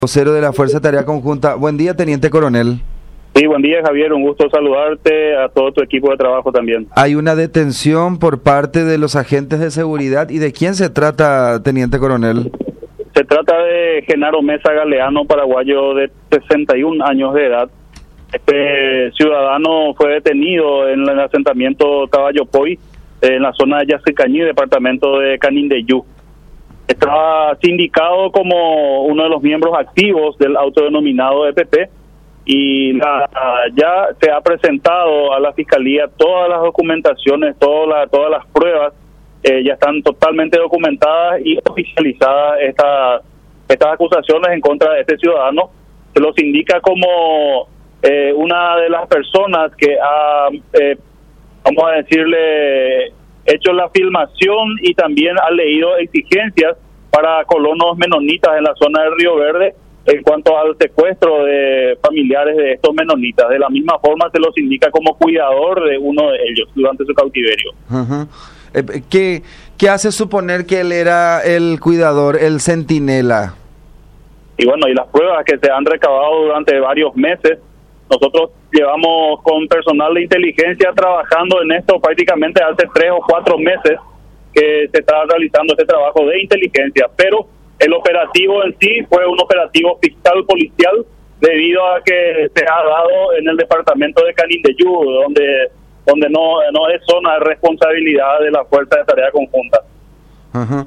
Vocero de la Fuerza de Tarea Conjunta. Buen día, Teniente Coronel. Sí, buen día, Javier. Un gusto saludarte, a todo tu equipo de trabajo también. Hay una detención por parte de los agentes de seguridad. ¿Y de quién se trata, Teniente Coronel? Se trata de Genaro Mesa Galeano, paraguayo de 61 años de edad. Este ciudadano fue detenido en el asentamiento Caballopoy, en la zona de Yacycañí, departamento de Canindeyú. Estaba sindicado como uno de los miembros activos del autodenominado EPP y ya se ha presentado a la Fiscalía todas las documentaciones, todas las pruebas, ya están totalmente documentadas y oficializadas estas acusaciones en contra de este ciudadano. Se los indica como una de las personas que ha, vamos a decirle, hecho la filmación y también ha leído exigencias para colonos menonitas en la zona del Río Verde en cuanto al secuestro de familiares de estos menonitas. De la misma forma se los indica como cuidador de uno de ellos durante su cautiverio. Uh-huh. ¿Qué hace suponer que él era el cuidador, el centinela? Y bueno, y las pruebas que se han recabado durante varios meses, nosotros llevamos con personal de inteligencia trabajando en esto prácticamente hace 3 o 4 meses que se está realizando este trabajo de inteligencia, pero el operativo en sí fue un operativo fiscal policial debido a que se ha dado en el departamento de Canindeyú, donde no es zona de responsabilidad de la Fuerza de Tarea Conjunta. Uh-huh.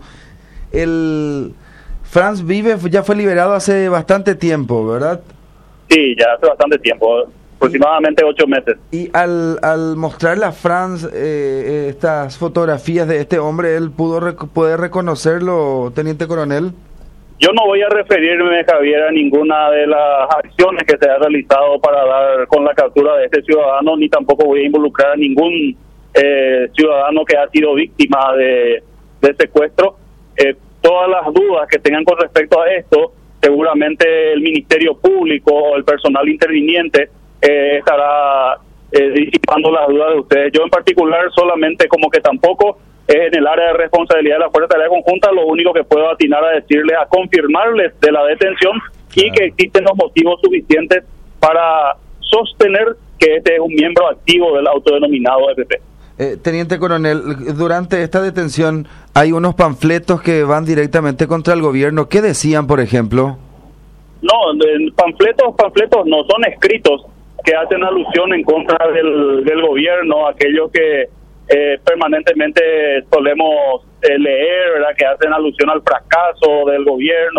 El Franz Vive ya fue liberado hace bastante tiempo, ¿verdad? Sí, ya hace bastante tiempo, aproximadamente 8 meses. Y al mostrarle a Franz estas fotografías de este hombre, ¿él puede reconocerlo, Teniente Coronel? Yo no voy a referirme, Javier, a ninguna de las acciones que se ha realizado para dar con la captura de este ciudadano, ni tampoco voy a involucrar a ningún ciudadano que ha sido víctima de secuestro. Todas las dudas que tengan con respecto a esto, seguramente el Ministerio Público o el personal interviniente estará disipando las dudas de ustedes. Yo en particular solamente como que tampoco es en el área de responsabilidad de la Fuerza de Tarea Conjunta, lo único que puedo atinar a decirles, a confirmarles de la detención y que existen los motivos suficientes para sostener que este es un miembro activo del autodenominado EPP. Teniente Coronel, durante esta detención hay unos panfletos que van directamente contra el gobierno. ¿Qué decían, por ejemplo? No, panfletos no, son escritos que hacen alusión en contra del gobierno, aquellos que permanentemente solemos leer, ¿verdad? Que hacen alusión al fracaso del gobierno,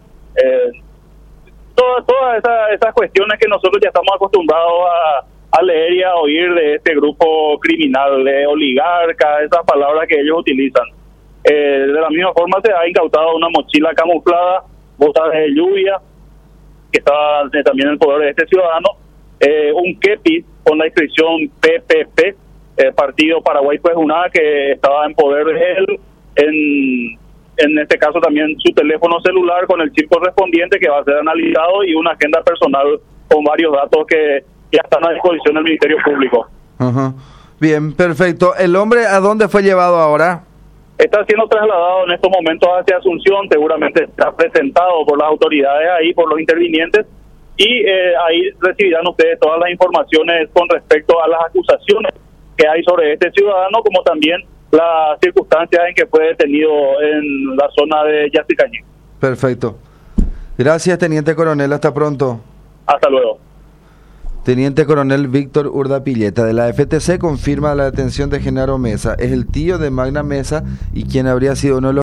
todas esas cuestiones que nosotros ya estamos acostumbrados a leer y a oír de este grupo criminal, de oligarcas, esas palabras que ellos utilizan. De la misma forma se ha incautado una mochila camuflada, botas de lluvia, que estaba también en el poder de este ciudadano, un kepis con la inscripción PPP, Partido Paraguay pues una que estaba en poder de él, en este caso también su teléfono celular con el chip correspondiente que va a ser analizado y una agenda personal con varios datos que ya están a disposición del Ministerio Público. Uh-huh. Bien, perfecto. ¿El hombre a dónde fue llevado ahora? Está siendo trasladado en estos momentos hacia Asunción, seguramente está presentado por las autoridades ahí, por los intervinientes, y ahí recibirán ustedes todas las informaciones con respecto a las acusaciones que hay sobre este ciudadano, como también las circunstancias en que fue detenido en la zona de Yacycañí. Perfecto. Gracias, Teniente Coronel. Hasta pronto. Hasta luego. Teniente Coronel Víctor Urdapilleta de la FTC confirma la detención de Genaro Mesa. Es el tío de Magna Mesa y quien habría sido uno de los